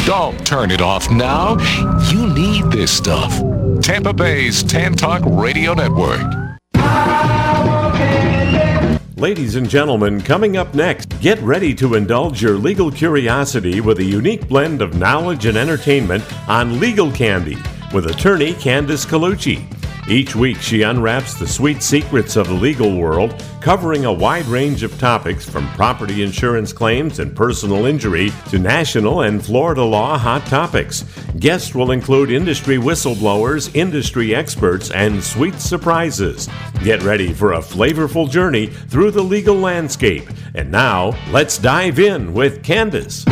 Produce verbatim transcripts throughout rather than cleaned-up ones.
Don't turn it off now. You need this stuff. Tampa Bay's Tan Talk Radio Network. Ladies and gentlemen, coming up next, get ready to indulge your legal curiosity with a unique blend of knowledge and entertainment on Legal Candy with attorney Candice Colucci. Each week, she unwraps the sweet secrets of the legal world, covering a wide range of topics from property insurance claims and personal injury to national and Florida law hot topics. Guests will include industry whistleblowers, industry experts, and sweet surprises. Get ready for a flavorful journey through the legal landscape. And now, let's dive in with Candice.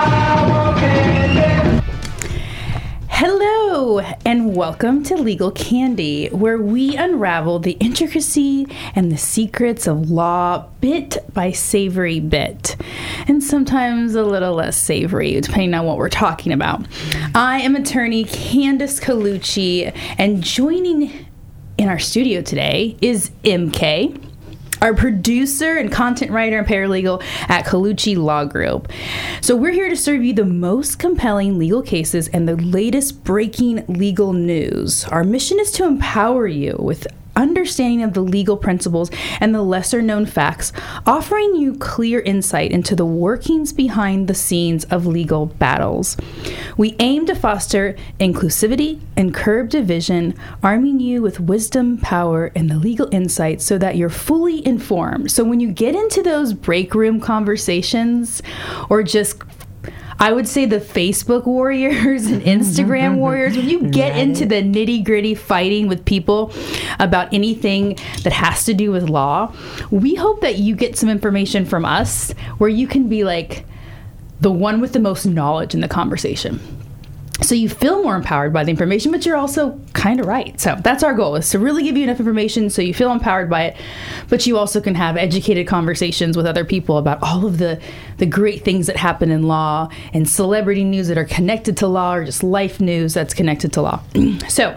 Hello, and welcome to Legal Candy, where we unravel the intricacy and the secrets of law bit by savory bit, and sometimes a little less savory, depending on what we're talking about. I am attorney Candice Colucci, and joining in our studio today is M K, our producer and content writer and paralegal at Colucci Law Group. So we're here to serve you the most compelling legal cases and the latest breaking legal news. Our mission is to empower you with understanding of the legal principles and the lesser known facts, offering you clear insight into the workings behind the scenes of legal battles. We aim to foster inclusivity and curb division, arming you with wisdom, power, and the legal insight so that you're fully informed. So when you get into those break room conversations or just I would say the Facebook warriors and Instagram warriors, when you get into the nitty gritty fighting with people about anything that has to do with law, we hope that you get some information from us where you can be like the one with the most knowledge in the conversation. So you feel more empowered by the information, but you're also kind of right. So that's our goal, is to really give you enough information so you feel empowered by it, but you also can have educated conversations with other people about all of the, the great things that happen in law and celebrity news that are connected to law, or just life news that's connected to law. So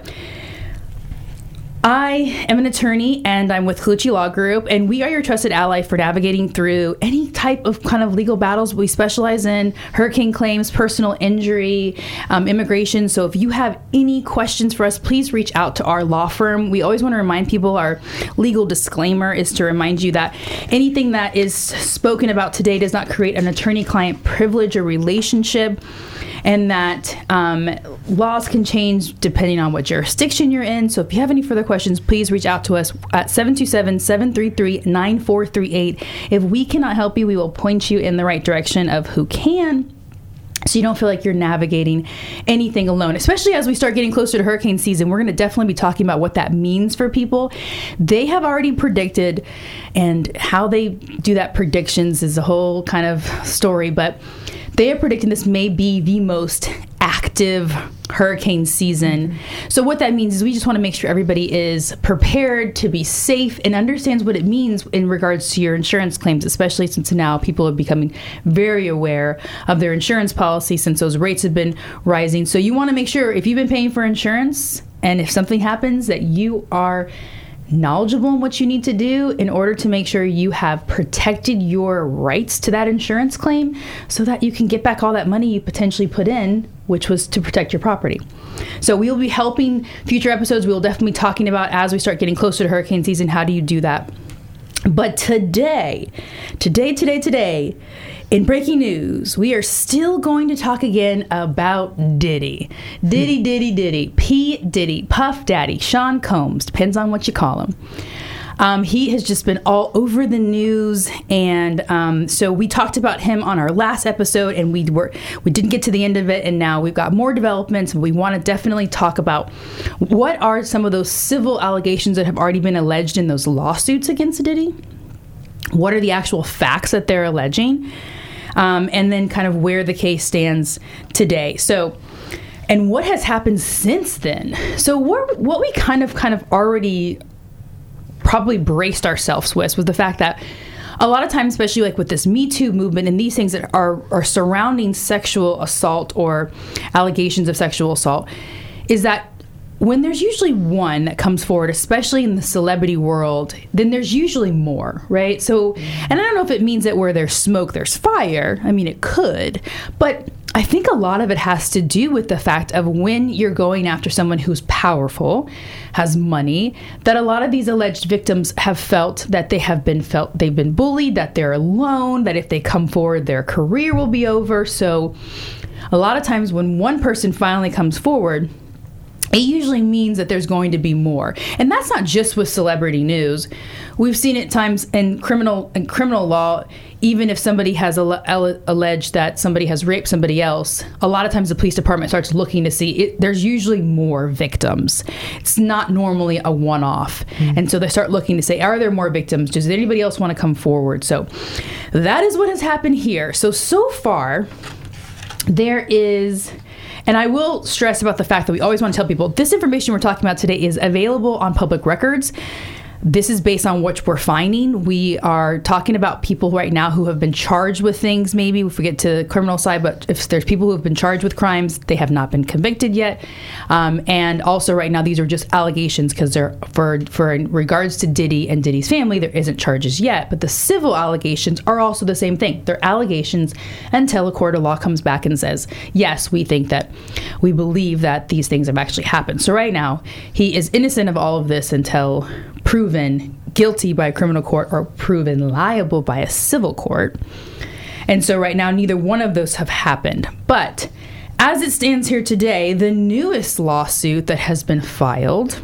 I am an attorney, and I'm with Colucci Law Group, and we are your trusted ally for navigating through any type of kind of legal battles. We specialize in hurricane claims, personal injury, um, immigration. So if you have any questions for us, please reach out to our law firm. We always want to remind people our legal disclaimer is to remind you that anything that is spoken about today does not create an attorney-client privilege or relationship, and that um, laws can change depending on what jurisdiction you're in. So if you have any further questions, please reach out to us at seven two seven, seven three three, nine four three eight. If we cannot help you, we will point you in the right direction of who can, so you don't feel like you're navigating anything alone. Especially as we start getting closer to hurricane season, we're going to definitely be talking about what that means for people. They have already predicted, and how they do that predictions is a whole kind of story, but they are predicting this may be the most active hurricane season. Mm-hmm. So what that means is we just want to make sure everybody is prepared to be safe and understands what it means in regards to your insurance claims, especially since now people are becoming very aware of their insurance policy since those rates have been rising. So you want to make sure, if you've been paying for insurance and if something happens, that you are knowledgeable in what you need to do in order to make sure you have protected your rights to that insurance claim, so that you can get back all that money you potentially put in, which was to protect your property. So we will be helping future episodes. We will definitely be talking about, as we start getting closer to hurricane season, how do you do that. But today, today, today, today, in breaking news, we are still going to talk again about Diddy. Diddy, Diddy, Diddy. P. Diddy, Puff Daddy, Sean Combs, depends on what you call him. Um, he has just been all over the news, and um, so we talked about him on our last episode, and we were we didn't get to the end of it, and now we've got more developments. We want to definitely talk about what are some of those civil allegations that have already been alleged in those lawsuits against Diddy. What are the actual facts that they're alleging? Um, and then kind of where the case stands today. So, and what has happened since then? So what, what we kind of kind of already probably braced ourselves with was the fact that a lot of times, especially like with this Me Too movement and these things that are, are surrounding sexual assault or allegations of sexual assault, is that when there's usually one that comes forward, especially in the celebrity world, then there's usually more, right? So, and I don't know if it means that where there's smoke, there's fire. I mean, it could, but I think a lot of it has to do with the fact of when you're going after someone who's powerful, has money, that a lot of these alleged victims have felt that they have been felt, they've been bullied, that they're alone, that if they come forward, their career will be over. So a lot of times when one person finally comes forward, it usually means that there's going to be more. And that's not just with celebrity news. We've seen it times in criminal in criminal law, even if somebody has alle- alle- alleged that somebody has raped somebody else, a lot of times the police department starts looking to see, it, there's usually more victims. It's not normally a one-off. Mm-hmm. And so they start looking to say, are there more victims? Does anybody else want to come forward? So that is what has happened here. So, so far, there is... And I will stress about the fact that we always want to tell people this information we're talking about today is available on public records. This is based on what we're finding. We are talking about people right now who have been charged with things, maybe if we get to the criminal side, but if there's people who have been charged with crimes, they have not been convicted yet. Um, and also right now, these are just allegations because they're for, for in regards to Diddy and Diddy's family, there isn't charges yet. But the civil allegations are also the same thing. They're allegations until a court of law comes back and says, yes, we think that we believe that these things have actually happened. So right now, he is innocent of all of this until proven guilty by a criminal court or proven liable by a civil court. And so right now, neither one of those have happened. But as it stands here today, the newest lawsuit that has been filed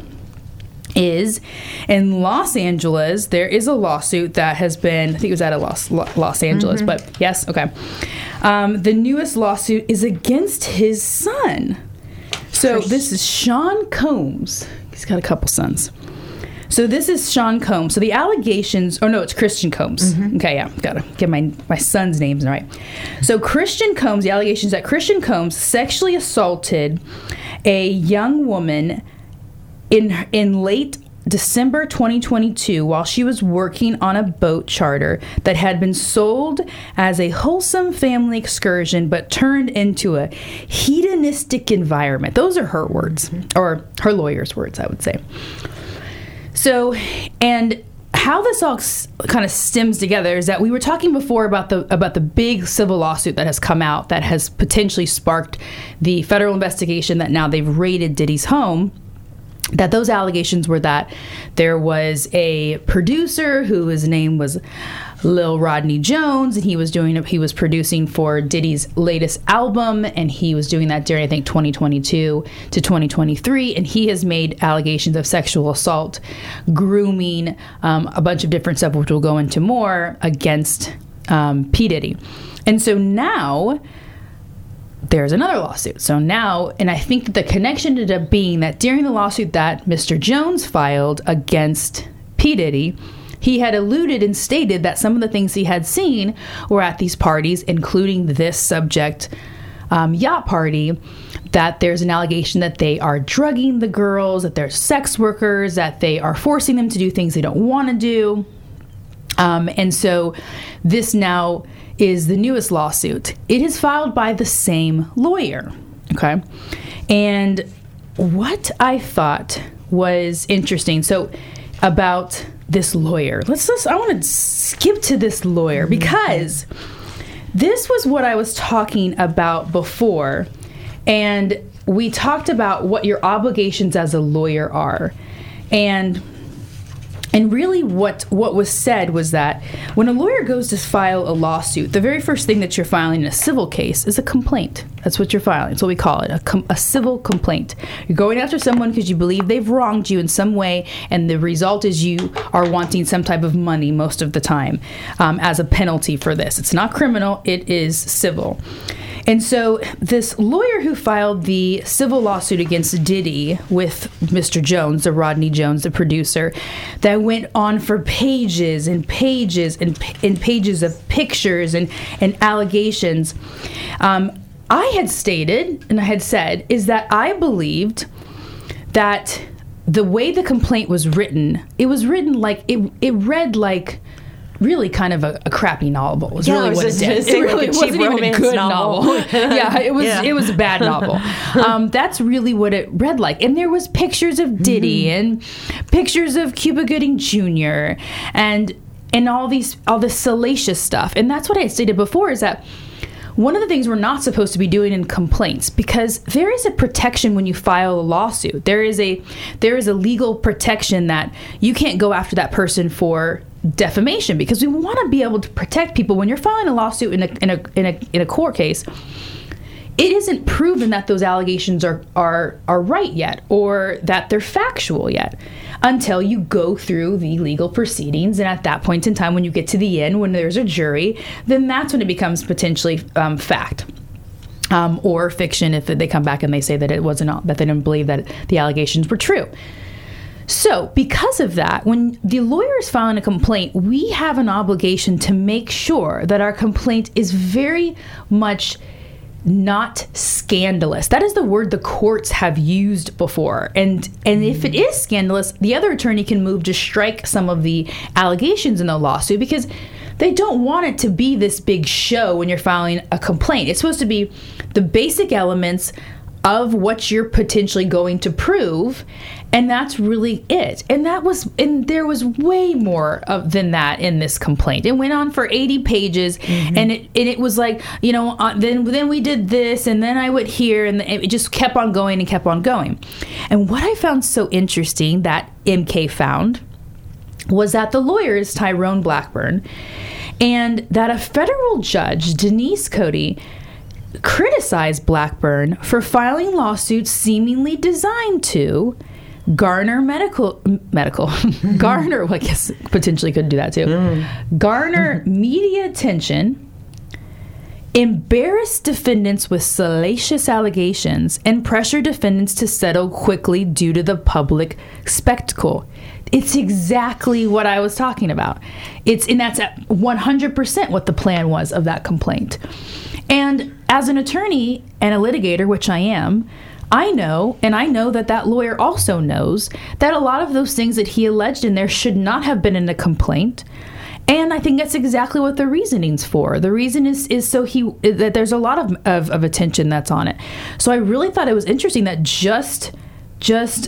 is in Los Angeles. There is a lawsuit that has been, I think it was out of Los, Los Angeles, mm-hmm. but yes, okay. Um, the newest lawsuit is against his son. So Christ. This is Sean Combs. He's got a couple sons. So this is Sean Combs. So the allegations, oh no, it's Christian Combs. Mm-hmm. Okay, yeah, gotta get my, my son's names right. So Christian Combs, the allegations that Christian Combs sexually assaulted a young woman in in late December twenty twenty-two while she was working on a boat charter that had been sold as a wholesome family excursion but turned into a hedonistic environment. Those are her words, or her lawyer's words, I would say. So, and how this all s- kind of stems together is that we were talking before about the about the big civil lawsuit that has come out that has potentially sparked the federal investigation that now they've raided Diddy's home. That those allegations were that there was a producer who his name was Lil Rodney Jones, and he was doing he was producing for Diddy's latest album, and he was doing that during I think twenty twenty-two to twenty twenty-three, and he has made allegations of sexual assault, grooming, um, a bunch of different stuff, which we'll go into more, against um, P. Diddy. And so now there's another lawsuit. So now, and I think that the connection ended up being that during the lawsuit that Mister Jones filed against P. Diddy, he had alluded and stated that some of the things he had seen were at these parties, including this subject um, yacht party, that there's an allegation that they are drugging the girls, that they're sex workers, that they are forcing them to do things they don't want to do. Um, and so this now is the newest lawsuit. It is filed by the same lawyer, okay? And what I thought was interesting, so about this lawyer, let's just, I want to skip to this lawyer because this was what I was talking about before, and we talked about what your obligations as a lawyer are. And And really what, what was said was that when a lawyer goes to file a lawsuit, the very first thing that you're filing in a civil case is a complaint. That's what you're filing. That's what we call it, a, com- a civil complaint. You're going after someone because you believe they've wronged you in some way, and the result is you are wanting some type of money most of the time um, as a penalty for this. It's not criminal, it is civil. And so this lawyer who filed the civil lawsuit against Diddy with Mister Jones, the Rodney Jones, the producer, that went on for pages and pages and, and pages of pictures and, and allegations, um, I had stated and I had said is that I believed that the way the complaint was written, it was written like, it, it read like really kind of a, a crappy novel. It was Yeah, really I was what it just did. gonna say, It really like a cheap wasn't even a romance good novel. novel. yeah, it was Yeah. it was a bad novel. Um, that's really what it read like. And there was pictures of Diddy Mm-hmm. and pictures of Cuba Gooding Junior and and all these all this salacious stuff. And that's what I had stated before, is that one of the things we're not supposed to be doing in complaints, because there is a protection when you file a lawsuit. There is a there is a legal protection that you can't go after that person for defamation, because we want to be able to protect people. When you're filing a lawsuit in a in a in a, in a court case, it isn't proven that those allegations are are are right yet, or that they're factual yet, until you go through the legal proceedings. And at that point in time, when you get to the end, when there's a jury, then that's when it becomes potentially um, fact. Um, or fiction if they come back and they say that it wasn't, that they didn't believe that the allegations were true. So because of that, when the lawyer is filing a complaint, we have an obligation to make sure that our complaint is very much not scandalous. That is the word the courts have used before. And and if it is scandalous, the other attorney can move to strike some of the allegations in the lawsuit, because they don't want it to be this big show when you're filing a complaint. It's supposed to be the basic elements of what you're potentially going to prove, and that's really it. And that was, and there was way more of, than that in this complaint. It went on for eighty pages, mm-hmm. and it and it was like, you know, uh, then then we did this, and then I went here, and it just kept on going and kept on going. And what I found so interesting that M K found was that the lawyer is Tyrone Blackburn, and that a federal judge, Denise Cody, criticized Blackburn for filing lawsuits seemingly designed to garner medical medical garner well, I guess potentially could do that too mm. garner media attention, embarrass defendants with salacious allegations, and pressure defendants to settle quickly due to the public spectacle. It's exactly what I was talking about. It's and that's at one hundred percent what the plan was of that complaint. And as an attorney and a litigator, which I am, I know, and I know that that lawyer also knows, that a lot of those things that he alleged in there should not have been in the complaint. And I think that's exactly what the reasoning's for. The reason is is so he that there's a lot of, of, of attention that's on it. So I really thought it was interesting that just just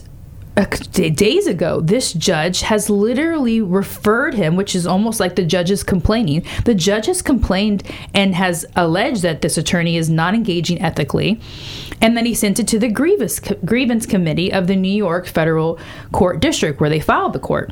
days ago, this judge has literally referred him, which is almost like the judge is complaining. The judge has complained and has alleged that this attorney is not engaging ethically, and then he sent it to the grievance, grievance committee of the New York Federal Court District, where they filed the court.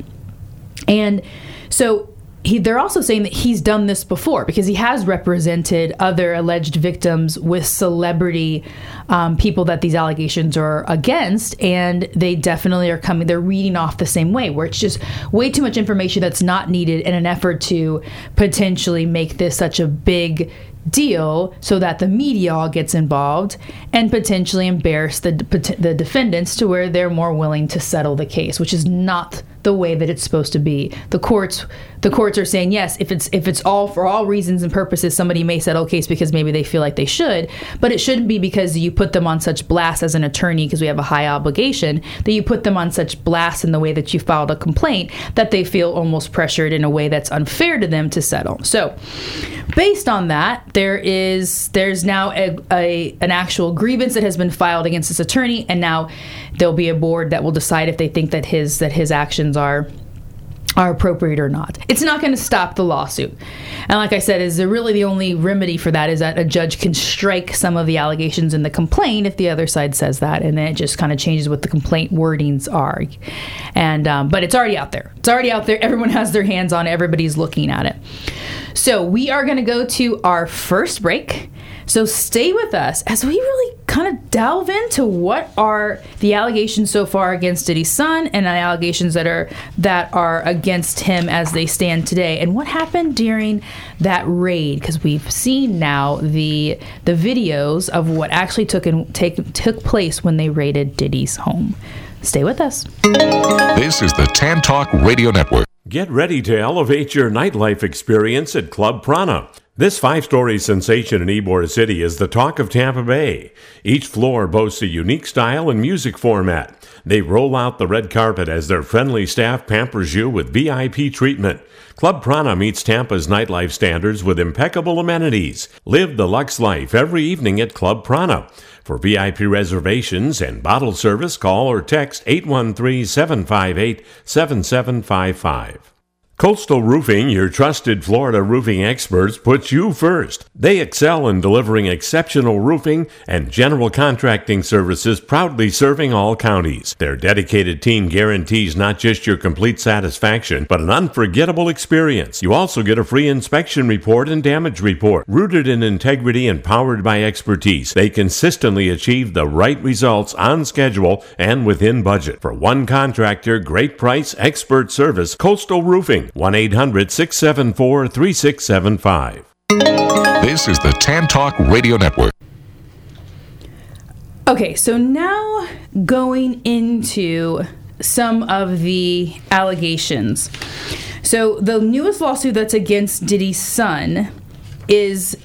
And so He, they're also saying that he's done this before, because he has represented other alleged victims with celebrity um, people that these allegations are against, and they definitely are coming, they're reading off the same way, where it's just way too much information that's not needed in an effort to potentially make this such a big deal so that the media all gets involved and potentially embarrass the the defendants to where they're more willing to settle the case, which is not the way that it's supposed to be. The courts the courts are saying, yes, if it's if it's all for all reasons and purposes, somebody may settle a case because maybe they feel like they should, but it shouldn't be because you put them on such blast as an attorney, because we have a high obligation, that you put them on such blast in the way that you filed a complaint that they feel almost pressured in a way that's unfair to them to settle. So based on that, there is there's now a, a an actual grievance that has been filed against this attorney, and now there'll be a board that will decide if they think that his that his actions are are appropriate or not. It's not going to stop the lawsuit. And like I said, is there really the only remedy for that is that a judge can strike some of the allegations in the complaint if the other side says that, and then it just kind of changes what the complaint wordings are. And um, but it's already out there. It's already out there. Everyone has their hands on it. Everybody's looking at it. So we are going to go to our first break. So stay with us as we really kind of delve into what are the allegations so far against Diddy's son, and the allegations that are that are against him as they stand today, and what happened during that raid, because we've seen now the the videos of what actually took in, take, took place when they raided Diddy's home. Stay with us. This is the Tan Talk Radio Network. Get ready to elevate your nightlife experience at Club Prana. This five-story sensation in Ybor City is the talk of Tampa Bay. Each floor boasts a unique style and music format. They roll out the red carpet as their friendly staff pampers you with V I P treatment. Club Prana meets Tampa's nightlife standards with impeccable amenities. Live the luxe life every evening at Club Prana. For V I P reservations and bottle service, call or text eight one three, seven five eight, seven seven five five. Coastal Roofing, your trusted Florida roofing experts, puts you first. They excel in delivering exceptional roofing and general contracting services, proudly serving all counties. Their dedicated team guarantees not just your complete satisfaction, but an unforgettable experience. You also get a free inspection report and damage report. Rooted in integrity and powered by expertise, they consistently achieve the right results on schedule and within budget. For one contractor, great price, expert service, Coastal Roofing. one eight hundred, six seven four, three six seven five. This is the Tan Talk Radio Network. Okay, so now going into some of the allegations. So the newest lawsuit that's against Diddy's son is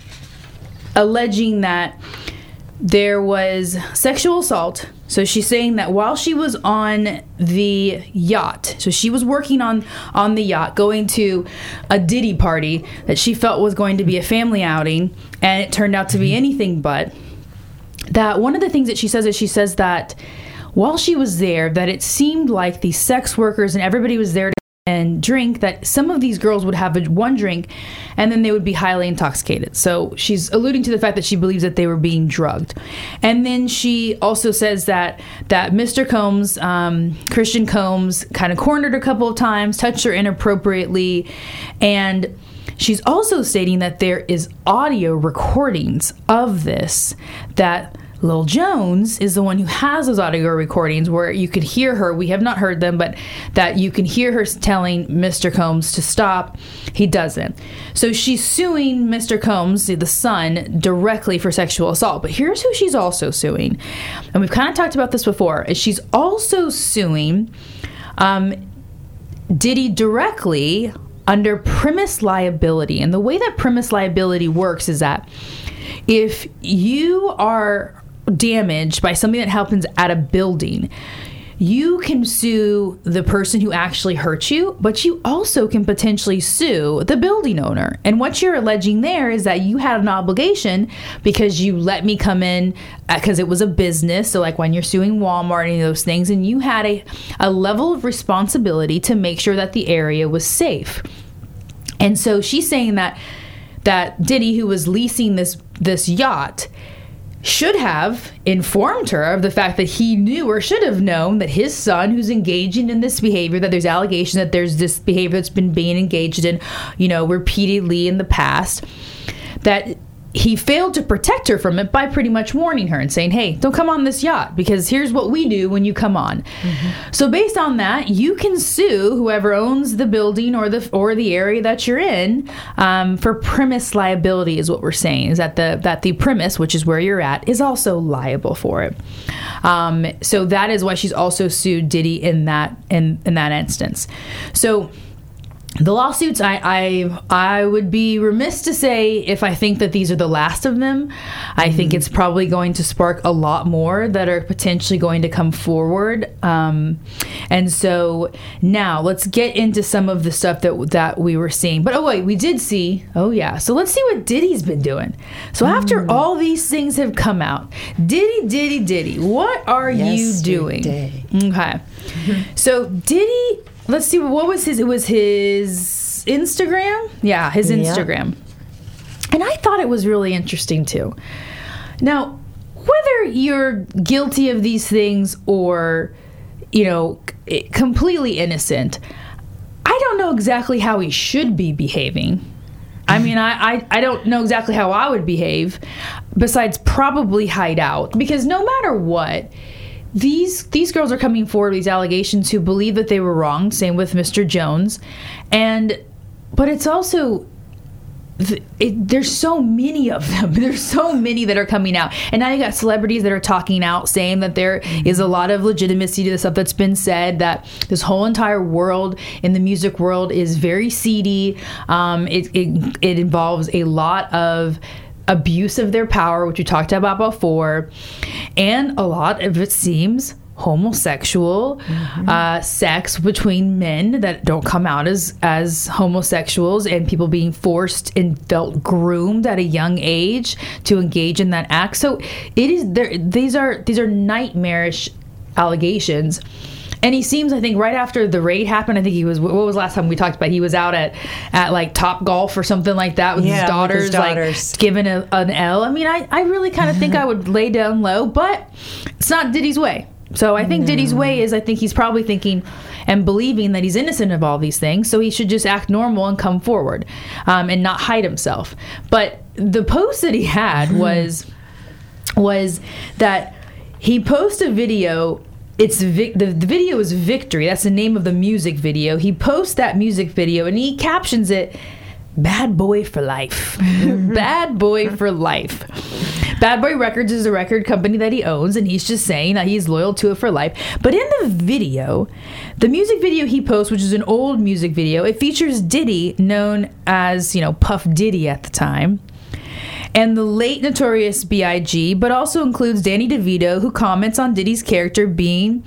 alleging that there was sexual assault. So she's saying that while she was on the yacht, so she was working on, on the yacht, going to a Diddy party that she felt was going to be a family outing, and it turned out to be anything but, that one of the things that she says is she says that while she was there, that it seemed like the sex workers and everybody was there to and drink, that some of these girls would have a, one drink and then they would be highly intoxicated. So she's alluding to the fact that she believes that they were being drugged. And then she also says that that Mister Combs, um, Christian Combs, kind of cornered her a couple of times, touched her inappropriately, and she's also stating that there is audio recordings of this, that Lil Jones is the one who has those audio recordings where you could hear her. We have not heard them, but that you can hear her telling Mister Combs to stop. He doesn't. So she's suing Mister Combs, the son, directly for sexual assault. But here's who she's also suing. And we've kind of talked about this before. Is she's also suing um, Diddy directly under premise liability. And the way that premise liability works is that if you are damaged by something that happens at a building, you can sue the person who actually hurt you, but you also can potentially sue the building owner. And what you're alleging there is that you had an obligation because you let me come in because it was a business. So like when you're suing Walmart and those things, and you had a, a level of responsibility to make sure that the area was safe. And so she's saying that that Diddy, who was leasing this this yacht, should have informed her of the fact that he knew or should have known that his son, who's engaging in this behavior, that there's allegations that there's this behavior that's been being engaged in, you know, repeatedly in the past, that he failed to protect her from it by pretty much warning her and saying, hey, don't come on this yacht because here's what we do when you come on. Mm-hmm. So based on that, you can sue whoever owns the building or the or the area that you're in um, for premise liability is what we're saying, is that the that the premise, which is where you're at, is also liable for it. Um, so that is why she's also sued Diddy in that in, in that instance. So the lawsuits, I, I I would be remiss to say if I think that these are the last of them. I mm-hmm. think it's probably going to spark a lot more that are potentially going to come forward. Um, and so now let's get into some of the stuff that that we were seeing. But oh wait, we did see, oh yeah. So let's see what Diddy's been doing. So mm. after all these things have come out, Diddy, Diddy, Diddy, what are Yesterday. you doing? Okay. Mm-hmm. So Diddy... Let's see, what was his, it was his Instagram? Yeah, his Instagram. Yeah. And I thought it was really interesting too. Now, whether you're guilty of these things or, you know, completely innocent, I don't know exactly how he should be behaving. I mean, I, I, I don't know exactly how I would behave, besides probably hide out. Because no matter what, These these girls are coming forward with these allegations who believe that they were wrong. Same with Mister Jones. And but it's also th- it, there's so many of them. There's so many that are coming out. And now you got celebrities that are talking out saying that there is a lot of legitimacy to the stuff that's been said, that this whole entire world in the music world is very seedy. Um, it, it, it involves a lot of abuse of their power, which we talked about before. And a lot of it seems homosexual mm-hmm. uh, sex between men that don't come out as as homosexuals, and people being forced and felt groomed at a young age to engage in that act. So it is there. These are these are nightmarish allegations. And he seems, I think, right after the raid happened, I think he was, what was the last time we talked about? He was out at, at like Top Golf or something like that with yeah, his daughters, with his daughters. like giving a, an L. I mean, I, I really kind of think I would lay down low, but it's not Diddy's way. So I think no. Diddy's way is, I think he's probably thinking and believing that he's innocent of all these things, so he should just act normal and come forward um, and not hide himself. But the post that he had was was that he posted a video. It's Vic, the, the video is Victory. That's the name of the music video. He posts that music video and he captions it, "Bad Boy for Life." Bad Boy for Life. Bad Boy Records is a record company that he owns, and he's just saying that he's loyal to it for life. But in the video, the music video he posts, which is an old music video, it features Diddy, known as, you know, Puff Diddy at the time, and the late Notorious B I G, but also includes Danny DeVito, who comments on Diddy's character being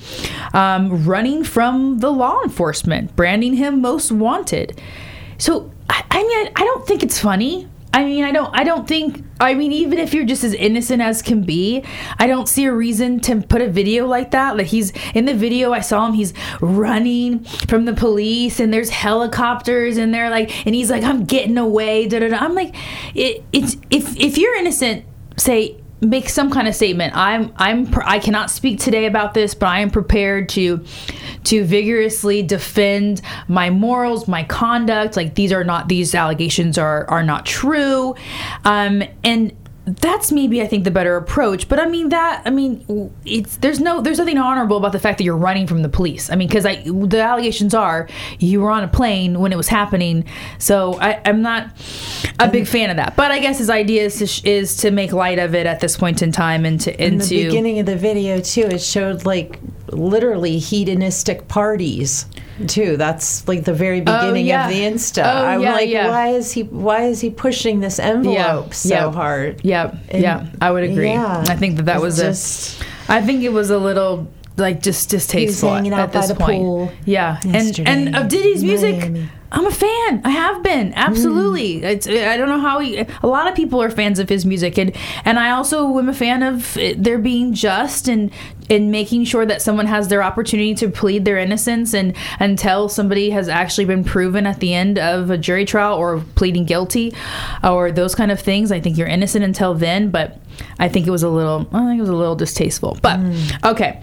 um, running from the law enforcement, branding him most wanted. So, I, I mean, I, I don't think it's funny. I mean, I don't I don't think, I mean, even if you're just as innocent as can be, I don't see a reason to put a video like that. Like, he's, in the video, I saw him, he's running from the police, and there's helicopters, and they're like, and he's like, I'm getting away, da da da. I'm like, it, it's, if if you're innocent, say, make some kind of statement. I'm I'm I cannot speak today about this, but I am prepared to to vigorously defend my morals, my conduct. Like, these are not, these allegations are are not true, um, and that's maybe, I think, the better approach. But I mean, that, I mean, it's, there's no, there's nothing honorable about the fact that you're running from the police. I mean, because I, the allegations are you were on a plane when it was happening. So I, I'm not a big fan of that. But I guess his idea is to, is to make light of it at this point in time, and to in into the beginning of the video too, it showed like literally hedonistic parties too. That's like the very beginning oh, yeah. of the Insta. Oh, I'm yeah, like, yeah. why is he why is he pushing this envelope yeah. so yeah. hard? Yeah, And, yeah, I would agree. Yeah. I think that that It's was just, a. I think it was a little like just distasteful hanging out at this by the point. pool Yeah, and yesterday and of Diddy's in music, Miami. I'm a fan. I have been, absolutely. Mm. It's I don't know how he. A lot of people are fans of his music, and and I also am a fan of it, there being just and and making sure that someone has their opportunity to plead their innocence, and until somebody has actually been proven at the end of a jury trial or pleading guilty, or those kind of things. I think you're innocent until then, but I think it was a little. I think it was a little distasteful. But mm. okay,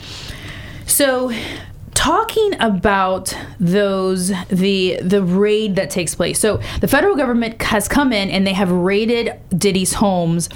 so. Talking about those, the the raid that takes place. So the federal government has come in and they have raided Diddy's homes,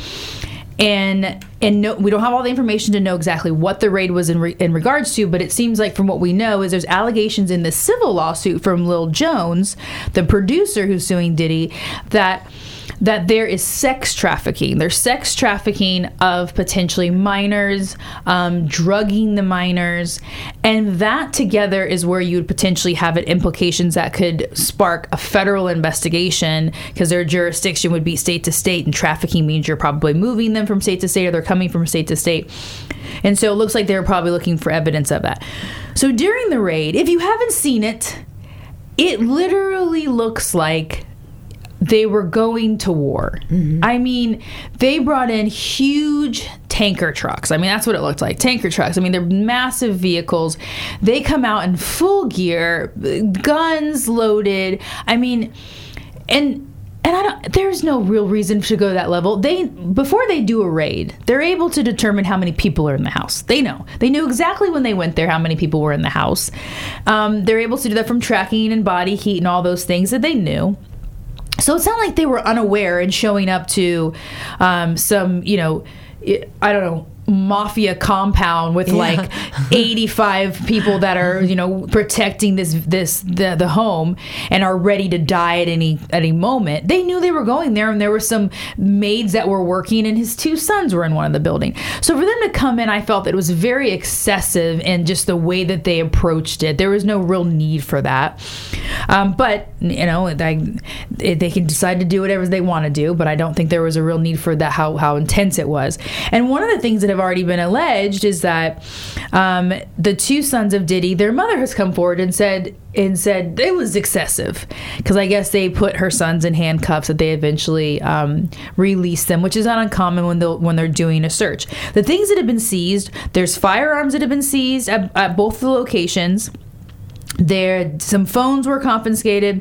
and and no, we don't have all the information to know exactly what the raid was in re, in regards to, but it seems like from what we know is there's allegations in the civil lawsuit from Lil Jones, the producer who's suing Diddy, that that there is sex trafficking. There's sex trafficking of potentially minors, um, drugging the minors, and that together is where you would potentially have it implications that could spark a federal investigation, because their jurisdiction would be state to state, and trafficking means you're probably moving them from state to state, or they're coming from state to state. And so it looks like they're probably looking for evidence of that. So during the raid, if you haven't seen it, it literally looks like they were going to war. Mm-hmm. I mean, they brought in huge tanker trucks. I mean, that's what it looked like. Tanker trucks. I mean, they're massive vehicles. They come out in full gear, guns loaded. I mean, and and I don't, there's no real reason to go to that level. They before they do a raid, they're able to determine how many people are in the house. They know. They knew exactly when they went there how many people were in the house. Um, they're able to do that from tracking and body heat and all those things that they knew. So it's not like they were unaware and showing up to um, some, you know, I don't know, mafia compound with Yeah. like eighty-five people that are, you know, protecting this this the, the home and are ready to die at any at any moment. They knew they were going there, and there were some maids that were working, and his two sons were in one of the building. So for them to come in, I felt that it was very excessive in just the way that they approached it. There was no real need for that. Um, but you know, they, they can decide to do whatever they want to do, but I don't think there was a real need for that. How how intense it was. And one of the things that have already been alleged is that um, the two sons of Diddy, their mother has come forward and said and said it was excessive, because I guess they put her sons in handcuffs, that they eventually um, released them, which is not uncommon when they'll, when they're doing a search. The things that have been seized, there's firearms that have been seized at, at both the locations. There, some phones were confiscated.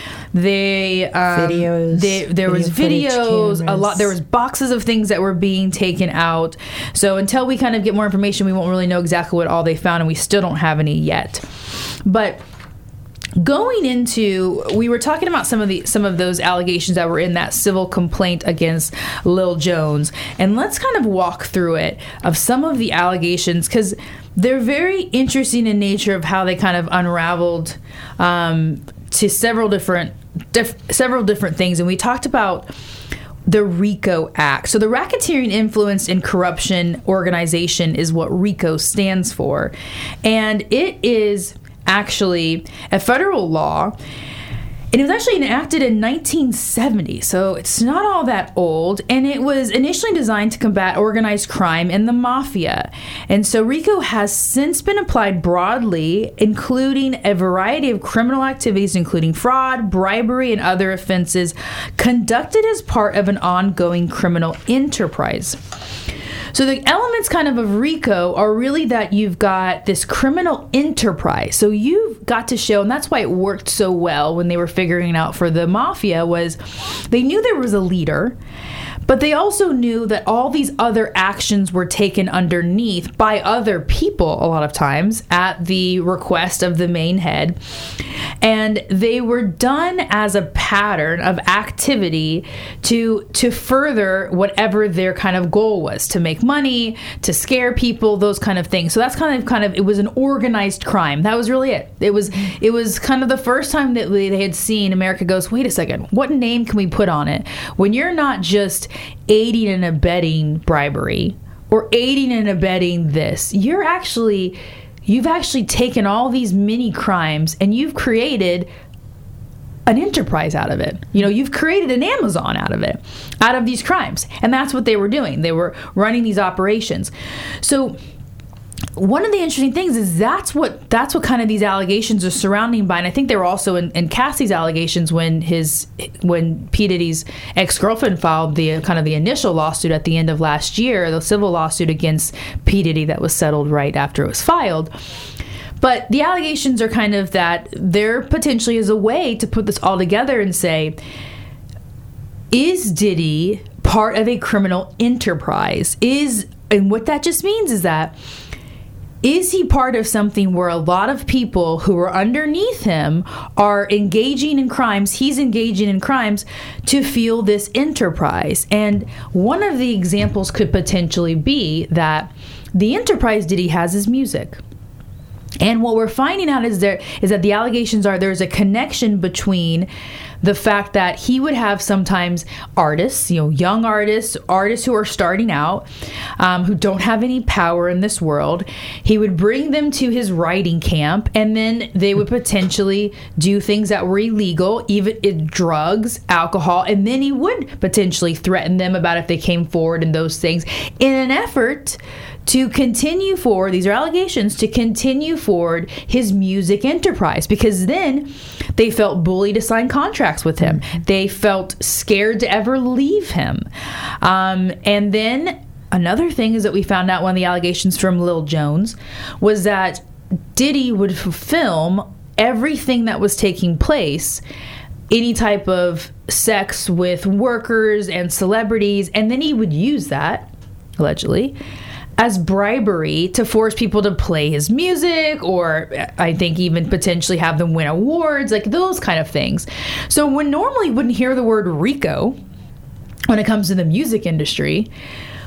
They um, videos. They, there video was videos. A lot. cameras. There was boxes of things that were being taken out. So until we kind of get more information, we won't really know exactly what all they found, and we still don't have any yet. But going into, we were talking about some of the some of those allegations that were in that civil complaint against Lil Jones, and let's kind of walk through it of some of the allegations, because they're very interesting in nature of how they kind of unraveled um, to several different diff- several different things. And we talked about the RICO Act. So the Racketeering, Influence, and Corruption Organization is what RICO stands for, and it is actually a federal law. And it was actually enacted in nineteen seventy, so it's not all that old. And it was initially designed to combat organized crime and the mafia. And so RICO has since been applied broadly, including a variety of criminal activities, including fraud, bribery, and other offenses conducted as part of an ongoing criminal enterprise. So the elements kind of of RICO are really that you've got this criminal enterprise. So you've got to show, and that's why it worked so well when they were figuring it out for the mafia, was they knew there was a leader, but they also knew that all these other actions were taken underneath by other people a lot of times at the request of the main head. And they were done as a pattern of activity to to further whatever their kind of goal was, to make money, to scare people, those kind of things. So that's kind of kind of it was an organized crime. That was really it. It was it was kind of the first time that they had seen America goes, wait a second, what name can we put on it? When you're not just aiding and abetting bribery or aiding and abetting this, you're actually You've actually taken all these mini crimes and you've created an enterprise out of it. You know, you've created an Amazon out of it, out of these crimes. And that's what they were doing. They were running these operations. So one of the interesting things is that's what that's what kind of these allegations are surrounding by. And I think they were also in, in Cassie's allegations when his when P. Diddy's ex-girlfriend filed the kind of the initial lawsuit at the end of last year, the civil lawsuit against P. Diddy that was settled right after it was filed. But the allegations are kind of that there potentially is a way to put this all together and say, is Diddy part of a criminal enterprise? Is and what that just means is that is he part of something where a lot of people who are underneath him are engaging in crimes, he's engaging in crimes to fuel this enterprise? And one of the examples could potentially be that the enterprise Diddy has is music. And what we're finding out is there is that the allegations are there's a connection between the fact that he would have sometimes artists, you know, young artists, artists who are starting out, um, who don't have any power in this world. He would bring them to his writing camp, and then they would potentially do things that were illegal, even in drugs, alcohol, and then he would potentially threaten them about if they came forward and those things in an effort to continue forward, these are allegations, to continue forward his music enterprise, because then they felt bullied to sign contracts with him. Mm-hmm. They felt scared to ever leave him. Um, and then another thing is that we found out one of the allegations from Lil Jones was that Diddy would film everything that was taking place, any type of sex with workers and celebrities, and then he would use that, allegedly, as bribery to force people to play his music, or I think even potentially have them win awards, like those kind of things. So when normally you wouldn't hear the word RICO when it comes to the music industry,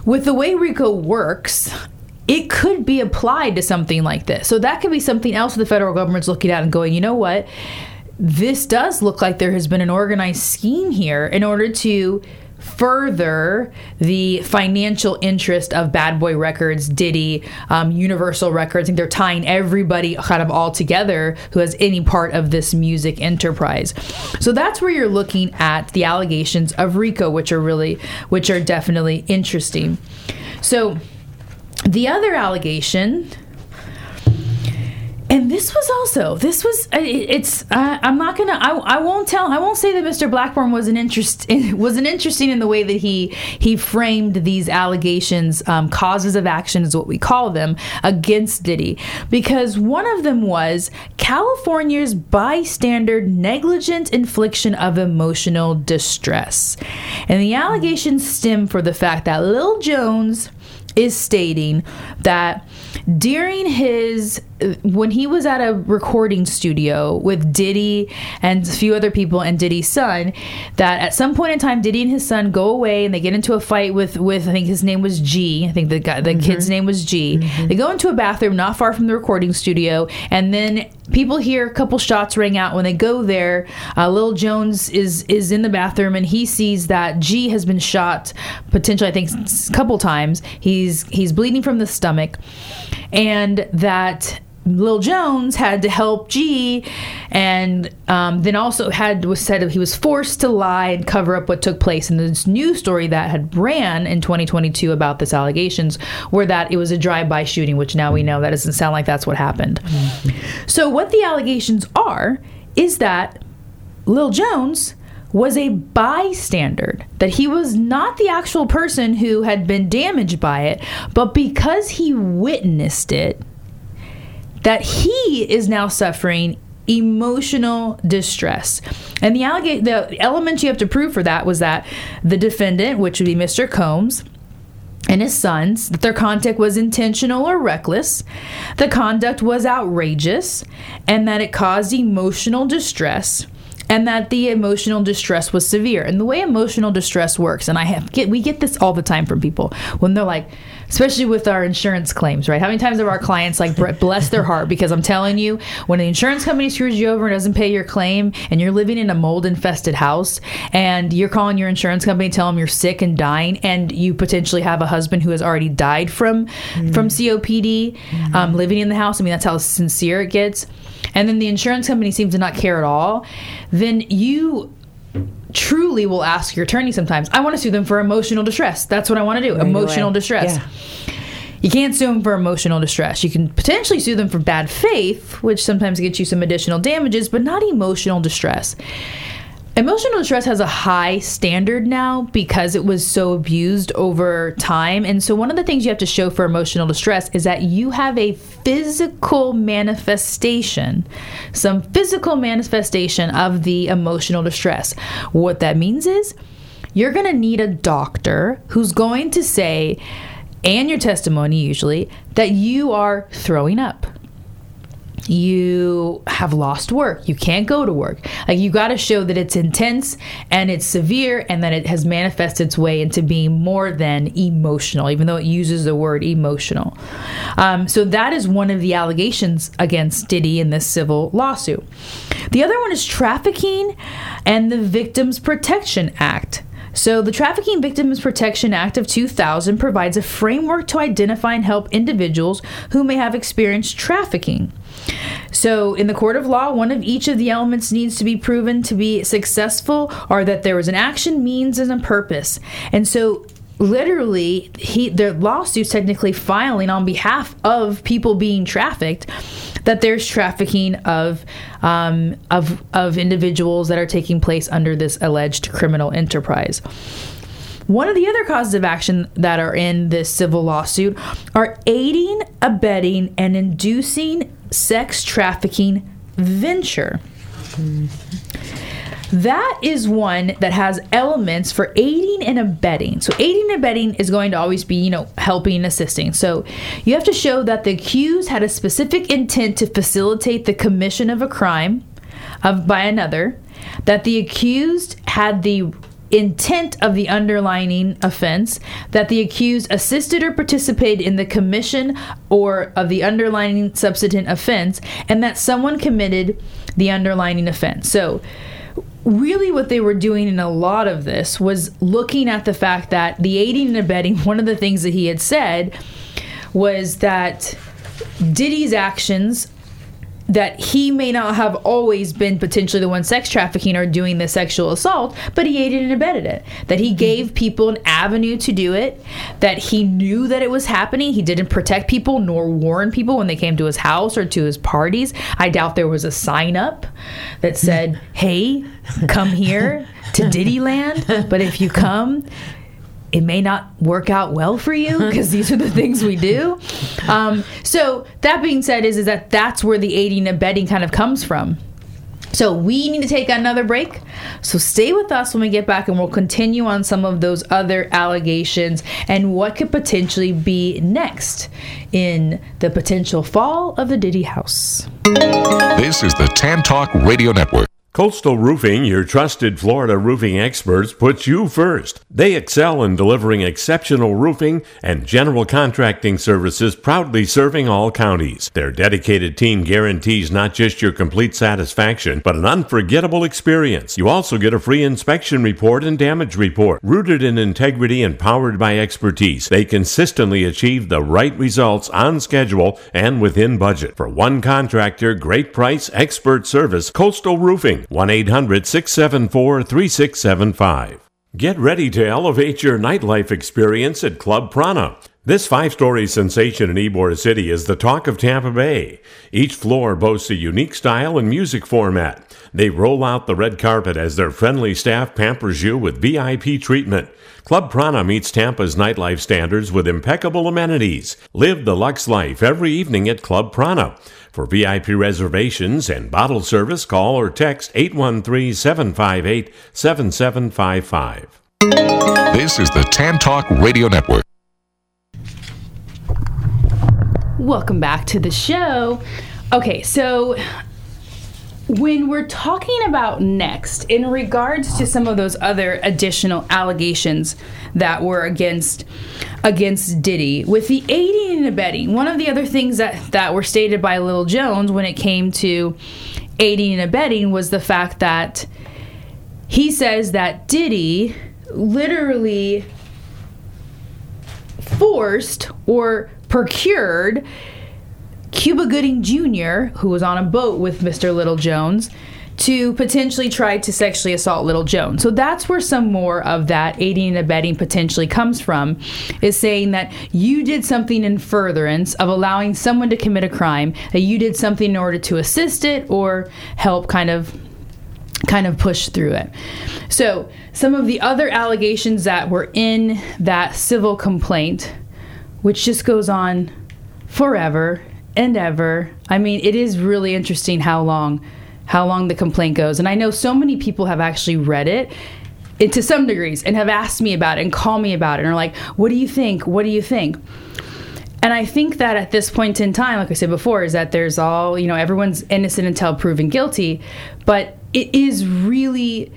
with the way RICO works, it could be applied to something like this. So that could be something else the federal government's looking at and going, you know what? This does look like there has been an organized scheme here in order to further the financial interest of Bad Boy Records, Diddy, um, Universal Records. I think they're tying everybody kind of all together who has any part of this music enterprise. So that's where you're looking at the allegations of RICO, which are really, which are definitely interesting. So the other allegation, and this was also, this was, it's, uh, I'm not gonna, I, I won't tell, I won't say that Mister Blackburn was an interest, wasn't interesting in the way that he, he framed these allegations, um, causes of action is what we call them, against Diddy. Because one of them was California's bystander negligent infliction of emotional distress. And the allegations stem from the fact that Lil Jones is stating that during his, when he was at a recording studio with Diddy and a few other people and Diddy's son, that at some point in time, Diddy and his son go away and they get into a fight with, with I think his name was G. I think the guy, the mm-hmm. kid's name was G. Mm-hmm. They go into a bathroom not far from the recording studio, and then people hear a couple shots ring out. When they go there, uh, Lil Jones is is in the bathroom and he sees that G has been shot, potentially I think a couple times. He's he's bleeding from the stomach, and that Lil Jones had to help G, and um, then also had was said that he was forced to lie and cover up what took place. And this news story that had ran in twenty twenty-two about this allegations were that it was a drive-by shooting, which now we know that doesn't sound like that's what happened. Mm-hmm. So what the allegations are is that Lil Jones was a bystander, that he was not the actual person who had been damaged by it, but because he witnessed it, that he is now suffering emotional distress. And the allega- the element you have to prove for that was that the defendant, which would be Mister Combs, and his sons, that their conduct was intentional or reckless, the conduct was outrageous, and that it caused emotional distress, and that the emotional distress was severe. And the way emotional distress works, and I have get we get this all the time from people when they're like, especially with our insurance claims, right? How many times have our clients like bless their heart? Because I'm telling you, when the insurance company screws you over and doesn't pay your claim, and you're living in a mold infested house, and you're calling your insurance company, tell them you're sick and dying, and you potentially have a husband who has already died from mm. from C O P D, mm. um, living in the house. I mean, that's how sincere it gets. And then the insurance company seems to not care at all. Then you truly will ask your attorney sometimes, I want to sue them for emotional distress. That's what I want to do. Right emotional away. distress. Yeah. You can't sue them for emotional distress. You can potentially sue them for bad faith, which sometimes gets you some additional damages, but not emotional distress. Emotional distress has a high standard now because it was so abused over time. And so one of the things you have to show for emotional distress is that you have a physical manifestation, some physical manifestation of the emotional distress. What that means is you're going to need a doctor who's going to say, and your testimony usually, that you are throwing up. You have lost work. You can't go to work. Like, you got to show that it's intense and it's severe and that it has manifested its way into being more than emotional, even though it uses the word emotional. Um, so that is one of the allegations against Diddy in this civil lawsuit. The other one is trafficking and the Victims Protection Act. So the Trafficking Victims Protection Act of two thousand provides a framework to identify and help individuals who may have experienced trafficking. So in the court of law, one of each of the elements needs to be proven to be successful, or that there was an action, means, and a purpose. And so literally, he the lawsuit's technically filing on behalf of people being trafficked, that there's trafficking of um, of of individuals that are taking place under this alleged criminal enterprise. One of the other causes of action that are in this civil lawsuit are aiding, abetting, and inducing sex trafficking venture. Mm-hmm. That is one that has elements for aiding and abetting. So aiding and abetting is going to always be, you know, helping and assisting. So you have to show that the accused had a specific intent to facilitate the commission of a crime of by another, that the accused had the intent of the underlying offense, that the accused assisted or participated in the commission or of the underlying substantive offense, and that someone committed the underlying offense. So really what they were doing in a lot of this was looking at the fact that the aiding and abetting, one of the things that he had said was that Diddy's actions, that he may not have always been potentially the one sex trafficking or doing the sexual assault, but he aided and abetted it. That he gave people an avenue to do it, that he knew that it was happening. He didn't protect people nor warn people when they came to his house or to his parties. I doubt there was a sign up that said, hey, come here to Diddy Land, but if you come, it may not work out well for you because these are the things we do. Um, so that being said is, is that that's where the aiding and abetting kind of comes from. So we need to take another break. So stay with us when we get back, and we'll continue on some of those other allegations and what could potentially be next in the potential fall of the Diddy house. This is the Tan Talk Radio Network. Coastal Roofing, your trusted Florida roofing experts, puts you first. They excel in delivering exceptional roofing and general contracting services, proudly serving all counties. Their dedicated team guarantees not just your complete satisfaction, but an unforgettable experience. You also get a free inspection report and damage report. Rooted in integrity and powered by expertise, they consistently achieve the right results on schedule and within budget. For one contractor, great price, expert service, Coastal Roofing. one eight hundred six seven four three six seven five. Get ready to elevate your nightlife experience at Club Prana. This five-story sensation in Ybor City is the talk of Tampa Bay. Each floor boasts a unique style and music format. They roll out the red carpet as their friendly staff pampers you with V I P treatment. Club Prana meets Tampa's nightlife standards with impeccable amenities. Live the luxe life every evening at Club Prana. For V I P reservations and bottle service, call or text eight one three, seven five eight, seven seven five five. This is the Tan Talk Radio Network. Welcome back to the show. Okay, so when we're talking about next, in regards to some of those other additional allegations that were against against Diddy, with the aiding and abetting, one of the other things that, that were stated by Lil Jones when it came to aiding and abetting was the fact that he says that Diddy literally forced or procured Cuba Gooding Junior, who was on a boat with Mister Little Jones, to potentially try to sexually assault Little Jones. So that's where some more of that aiding and abetting potentially comes from, is saying that you did something in furtherance of allowing someone to commit a crime, that you did something in order to assist it or help kind of kind of push through it. So some of the other allegations that were in that civil complaint, which just goes on forever and ever. I mean, it is really interesting how long how long the complaint goes. And I know so many people have actually read it, it to some degrees, and have asked me about it and called me about it and are like, what do you think? What do you think? And I think that at this point in time, like I said before, is that there's all, you know, everyone's innocent until proven guilty. But it is really,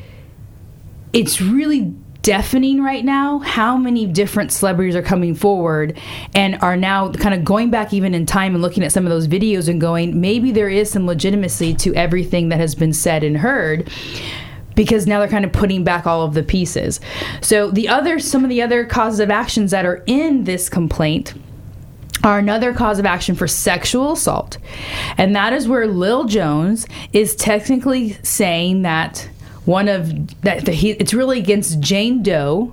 it's really deafening right now how many different celebrities are coming forward and are now kind of going back even in time and looking at some of those videos and going, maybe there is some legitimacy to everything that has been said and heard, because now they're kind of putting back all of the pieces. So the other, some of the other causes of actions that are in this complaint are another cause of action for sexual assault. And that is where Lil Jones is technically saying that one of that the, he, it's really against Jane Doe,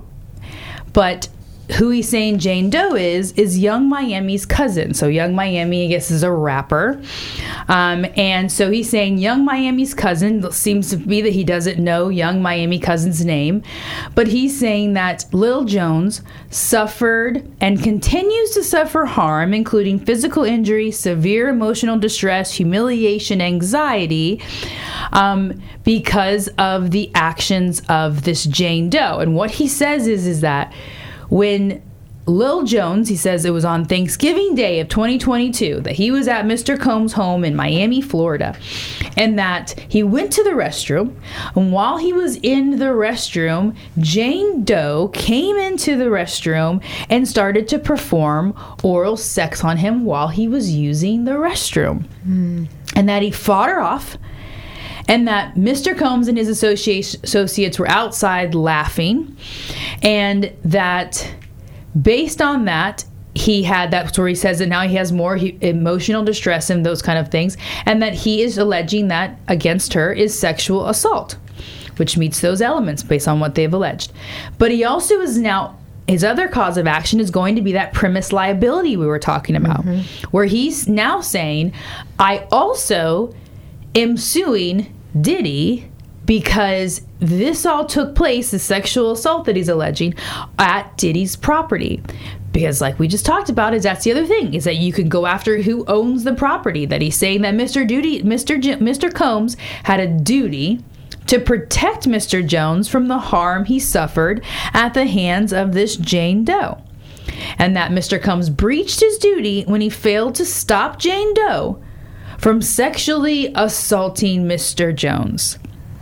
but who he's saying Jane Doe is is Young Miami's cousin. So Young Miami, I guess, is a rapper, um, and so he's saying Young Miami's cousin. Seems to be that he doesn't know Young Miami cousin's name, but he's saying that Lil Jones suffered and continues to suffer harm, including physical injury, severe emotional distress, humiliation, anxiety, um, because of the actions of this Jane Doe. And what he says is is that when Lil Jones, he says it was on Thanksgiving Day of twenty twenty-two that he was at Mister Combs' home in Miami, Florida, and that he went to the restroom, and while he was in the restroom, Jane Doe came into the restroom and started to perform oral sex on him while he was using the restroom. Mm. And that he fought her off, and that Mister Combs and his associates associates were outside laughing, and that based on that, he had, that's where he says that now he has more he, emotional distress and those kind of things, and that he is alleging that against her is sexual assault, which meets those elements based on what they've alleged. But he also is now, his other cause of action is going to be that premise liability we were talking about, mm-hmm. where he's now saying, I also am suing Diddy because this all took place, the sexual assault that he's alleging, at Diddy's property. Because like we just talked about, is that's the other thing, is that you can go after who owns the property. That he's saying that Mister Duty, Mister J- Mister Combs had a duty to protect Mister Jones from the harm he suffered at the hands of this Jane Doe. And that Mister Combs breached his duty when he failed to stop Jane Doe from sexually assaulting Mister Jones.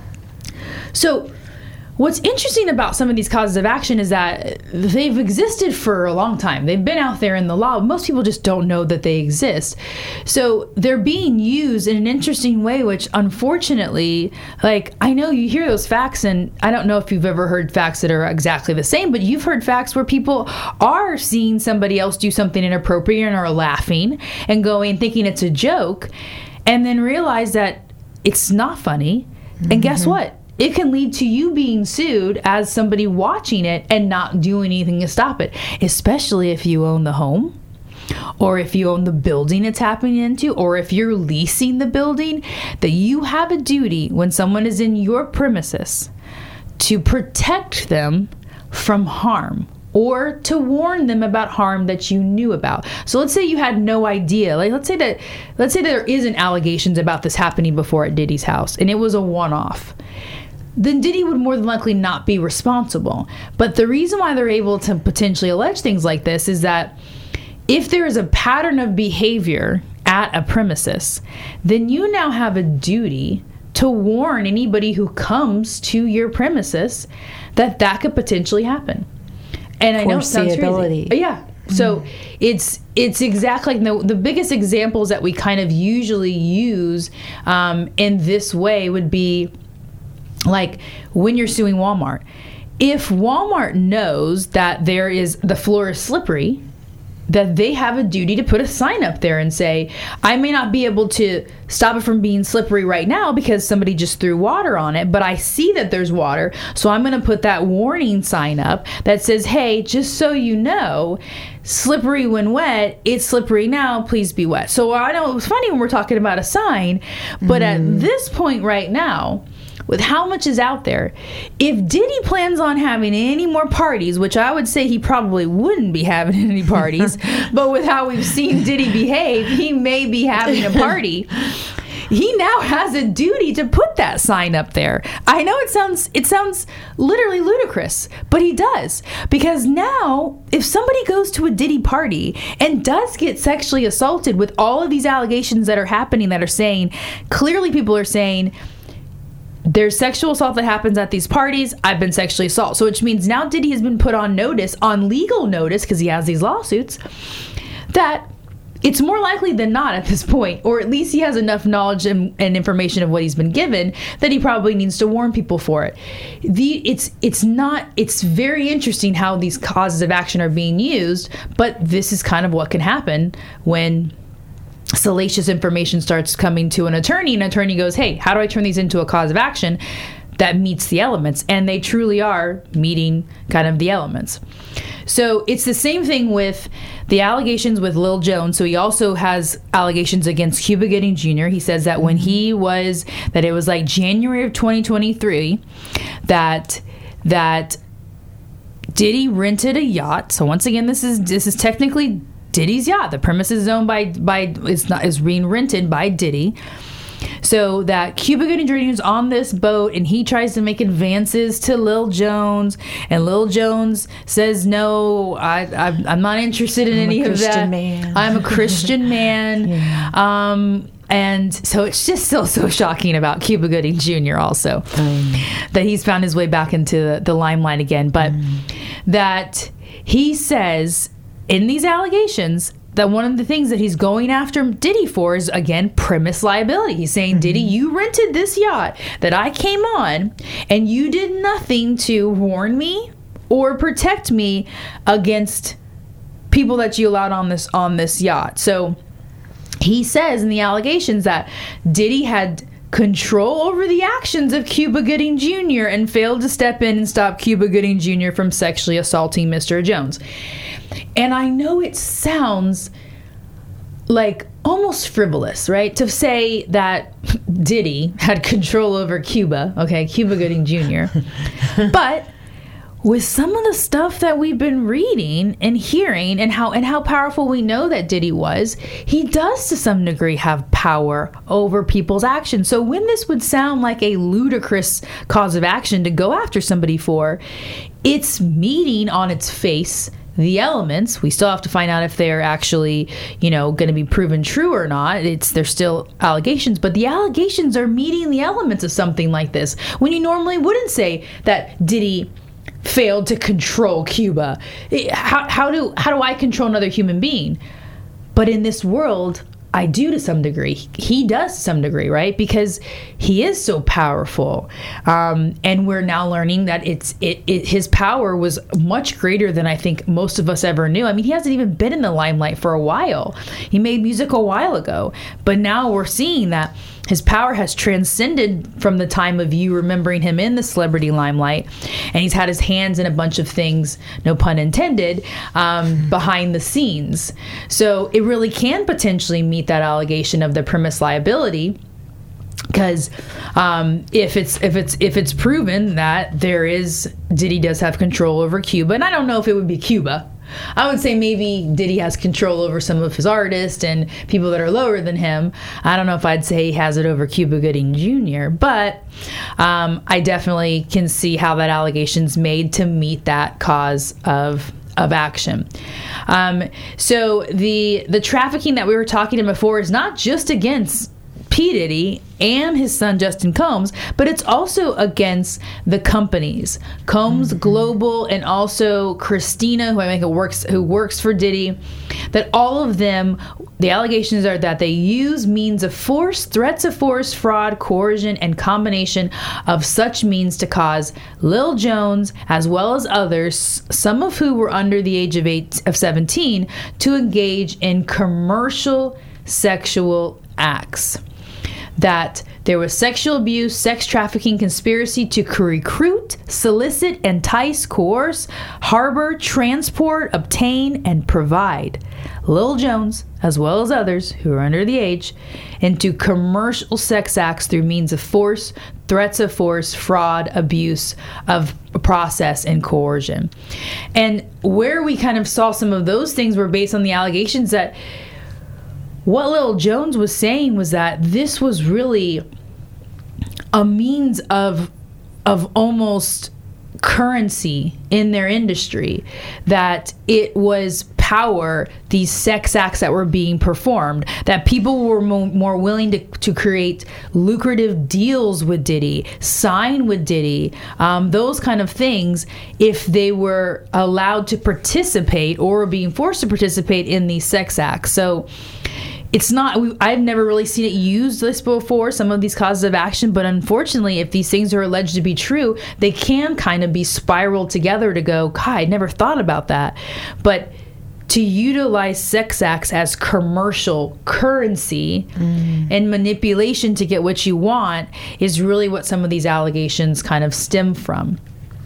So what's interesting about some of these causes of action is that they've existed for a long time. They've been out there in the law. Most people just don't know that they exist. So they're being used in an interesting way, which unfortunately, like, I know you hear those facts, and I don't know if you've ever heard facts that are exactly the same, but you've heard facts where people are seeing somebody else do something inappropriate and are laughing and going, thinking it's a joke, and then realize that it's not funny. Mm-hmm. And guess what? It can lead to you being sued as somebody watching it and not doing anything to stop it, especially if you own the home, or if you own the building it's happening into, or if you're leasing the building, that you have a duty when someone is in your premises to protect them from harm, or to warn them about harm that you knew about. So let's say you had no idea. Like let's say that let's say there isn't allegations about this happening before at Diddy's house, and it was a one-off. Then Diddy would more than likely not be responsible. But the reason why they're able to potentially allege things like this is that if there is a pattern of behavior at a premises, then you now have a duty to warn anybody who comes to your premises that that could potentially happen. And I know it sounds crazy. Yeah. So mm. it's it's exactly like the, the biggest examples that we kind of usually use um, in this way would be like when you're suing Walmart. If Walmart knows that there is, the floor is slippery, that they have a duty to put a sign up there and say, I may not be able to stop it from being slippery right now because somebody just threw water on it, but I see that there's water, so I'm going to put that warning sign up that says, hey, just so you know, slippery when wet, it's slippery now, please be wet. So I know it was funny when we're talking about a sign, but mm. at this point right now, with how much is out there, if Diddy plans on having any more parties, which I would say he probably wouldn't be having any parties, but with how we've seen Diddy behave, he may be having a party. He now has a duty to put that sign up there. I know it sounds it sounds literally ludicrous, but he does. Because now, if somebody goes to a Diddy party and does get sexually assaulted with all of these allegations that are happening that are saying, clearly people are saying, there's sexual assault that happens at these parties, I've been sexually assaulted. So which means now Diddy has been put on notice, on legal notice, because he has these lawsuits, that it's more likely than not at this point, or at least he has enough knowledge and, and information of what he's been given, that he probably needs to warn people for it. The it's it's not it's very interesting how these causes of action are being used, but this is kind of what can happen when salacious information starts coming to an attorney, and an attorney goes, hey, how do I turn these into a cause of action that meets the elements? And they truly are meeting kind of the elements. So it's the same thing with the allegations with Lil Jones. So he also has allegations against Cuba Gooding Junior He says that when he was, that it was like January of twenty twenty-three, that that Diddy rented a yacht. So once again, this is this is technically Diddy's yacht. The premise is owned by by is not is being rented by Diddy, So that Cuba Gooding Junior is on this boat and he tries to make advances to Lil Jones, and Lil Jones says, no, I, I, I'm not interested in I'm any a of that. Christian man. I'm a Christian man. Yeah. Um, and so it's just still so shocking about Cuba Gooding Junior also, Um, that he's found his way back into the, the limelight again. But Mm. that he says in these allegations that one of the things that he's going after Diddy for is, again, premise liability. He's saying, mm-hmm. Diddy, you rented this yacht that I came on, and you did nothing to warn me or protect me against people that you allowed on this on this yacht. So he says in the allegations that Diddy had control over the actions of Cuba Gooding Junior and failed to step in and stop Cuba Gooding Junior from sexually assaulting Mister Jones. And I know it sounds like almost frivolous, right? To say that Diddy had control over Cuba, okay, Cuba Gooding Junior But with some of the stuff that we've been reading and hearing, and how and how powerful we know that Diddy was, he does to some degree have power over people's actions. So when this would sound like a ludicrous cause of action to go after somebody for, it's meeting on its face the elements. We still have to find out if they're actually, you know, going to be proven true or not. It's they're still allegations, but the allegations are meeting the elements of something like this. When you normally wouldn't say that Diddy failed to control Cuba. How, how do how do I control another human being? But in this world, I do to some degree. He does to some degree, right? Because he is so powerful, um, and we're now learning that it's it, it his power was much greater than I think most of us ever knew. I mean, he hasn't even been in the limelight for a while. He made music a while ago, but now we're seeing that his power has transcended from the time of you remembering him in the celebrity limelight, and he's had his hands in a bunch of things, no pun intended, um, behind the scenes. So it really can potentially meet that allegation of the premise liability, because um, if it's if it's if it's proven that there is Diddy does have control over Cuba, and I don't know if it would be Cuba. I would say maybe Diddy has control over some of his artists and people that are lower than him. I don't know if I'd say he has it over Cuba Gooding Junior, but um, I definitely can see how that allegation's made to meet that cause of of action. Um, so the the trafficking that we were talking about before is not just against P. Diddy and his son Justin Combs, but it's also against the companies, Combs mm-hmm. Global, and also Christina, who I think works who works for Diddy. That all of them, the allegations are that they use means of force, threats of force, fraud, coercion, and combination of such means to cause Lil Jones, as well as others, some of who were under the age of eight of seventeen, to engage in commercial sexual acts. That there was sexual abuse, sex trafficking, conspiracy to recruit, solicit, entice, coerce, harbor, transport, obtain, and provide Lil Jones, as well as others who are under the age, into commercial sex acts through means of force, threats of force, fraud, abuse of process, and coercion. And where we kind of saw some of those things were based on the allegations that what Lil Jones was saying was that this was really a means of of almost currency in their industry, that it was power, these sex acts that were being performed, that people were mo- more willing to, to create lucrative deals with Diddy, sign with Diddy, um, those kind of things, if they were allowed to participate or were being forced to participate in these sex acts. So it's not, I've never really seen it used this before, some of these causes of action, but unfortunately, if these things are alleged to be true, they can kind of be spiraled together to go, God, I never thought about that. But to utilize sex acts as commercial currency mm. and manipulation to get what you want is really what some of these allegations kind of stem from.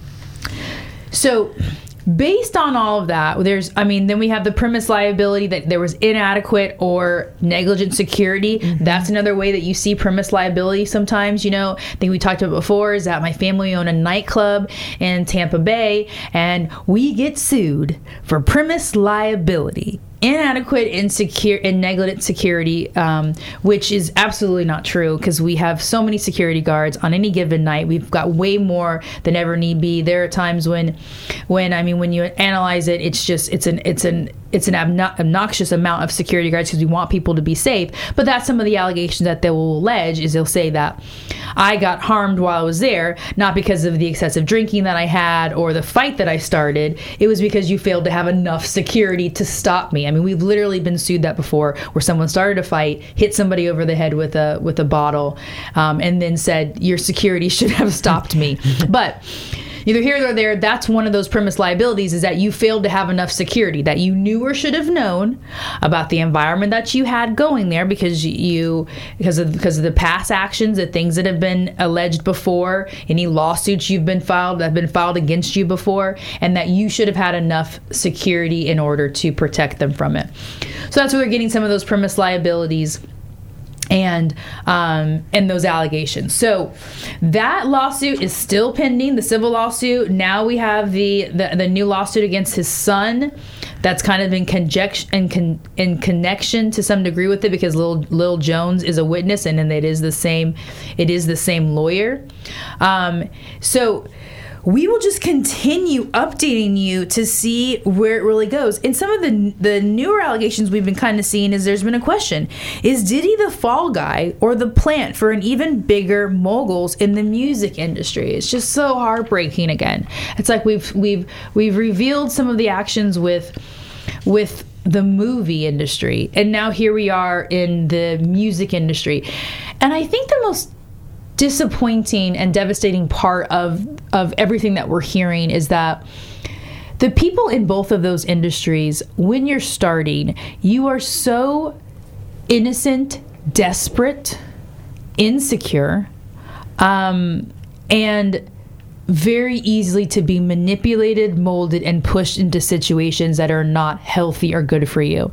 So based on all of that, there's, I mean, then we have the premise liability that there was inadequate or negligent security. Mm-hmm. That's another way that you see premise liability sometimes. You know, I think we talked about before is that my family owned a nightclub in Tampa Bay, and we get sued for premise liability. inadequate, insecure, and negligent security, um, which is absolutely not true because we have so many security guards on any given night. We've got way more than ever need be. There are times when, when I mean, when you analyze it, it's just it's an it's an it's an obno- obnoxious amount of security guards because we want people to be safe. But that's some of the allegations that they will allege is they'll say that I got harmed while I was there, not because of the excessive drinking that I had or the fight that I started. It was because you failed to have enough security to stop me. I mean, we've literally been sued that before, where someone started a fight, hit somebody over the head with a with a bottle, um, and then said, your security should have stopped me. But neither here nor there, that's one of those premise liabilities, is that you failed to have enough security, that you knew or should have known about the environment that you had going there because you, because of because of the past actions, the things that have been alleged before, any lawsuits you've been filed that have been filed against you before, and that you should have had enough security in order to protect them from it. So that's where they're getting some of those premise liabilities and um, and those allegations. So that lawsuit is still pending, the civil lawsuit. Now we have the the, the new lawsuit against his son. That's kind of in conjecture in, con- in connection to some degree with it because Lil, Lil Jones is a witness, and then it is the same it is the same lawyer. Um, so we will just continue updating you to see where it really goes. And some of the the newer allegations we've been kind of seeing is there's been a question. Is Diddy the fall guy or the plant for an even bigger moguls in the music industry? It's just so heartbreaking again. It's like we've we've we've revealed some of the actions with with the movie industry, and now here we are in the music industry. And I think the most disappointing and devastating part of of everything that we're hearing is that the people in both of those industries, when you're starting, you are so innocent, desperate, insecure, um, and very easily to be manipulated, molded, and pushed into situations that are not healthy or good for you.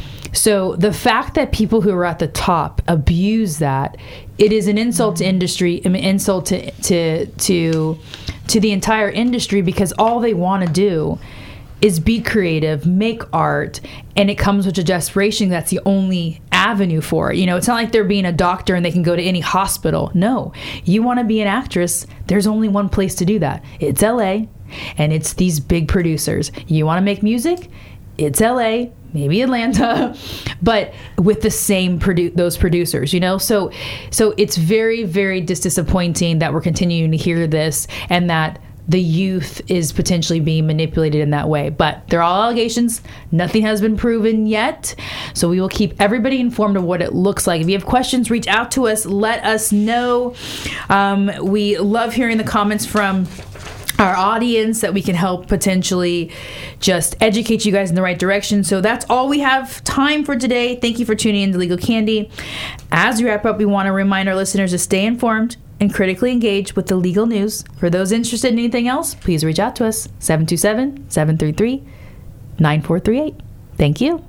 So the fact that people who are at the top abuse that, it is an insult to industry, an insult to to to to the entire industry, because all they want to do is be creative, make art, and it comes with a desperation that's the only avenue for it. You know, it's not like they're being a doctor and they can go to any hospital. No, you want to be an actress, there's only one place to do that. It's L A, and it's these big producers. You want to make music? It's L A, maybe Atlanta, but with the same produ- those producers, you know? So so it's very, very dis- disappointing that we're continuing to hear this and that the youth is potentially being manipulated in that way. But they're all allegations. Nothing has been proven yet. So we will keep everybody informed of what it looks like. If you have questions, reach out to us. Let us know. Um, we love hearing the comments from our audience that we can help potentially just educate you guys in the right direction. So that's all we have time for today. Thank you for tuning in to Legal Candy. As we wrap up, we want to remind our listeners to stay informed and critically engage with the legal news. For those interested in anything else, please reach out to us, seven two seven, seven three three, nine four three eight. Thank you.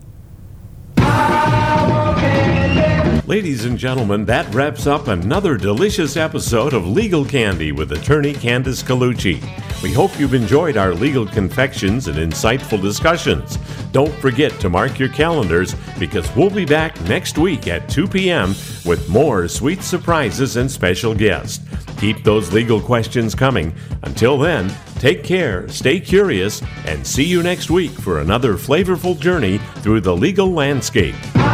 Ladies and gentlemen, that wraps up another delicious episode of Legal Candy with attorney Candice Colucci. We hope you've enjoyed our legal confections and insightful discussions. Don't forget to mark your calendars, because we'll be back next week at two p.m. with more sweet surprises and special guests. Keep those legal questions coming. Until then, take care, stay curious, and see you next week for another flavorful journey through the legal landscape.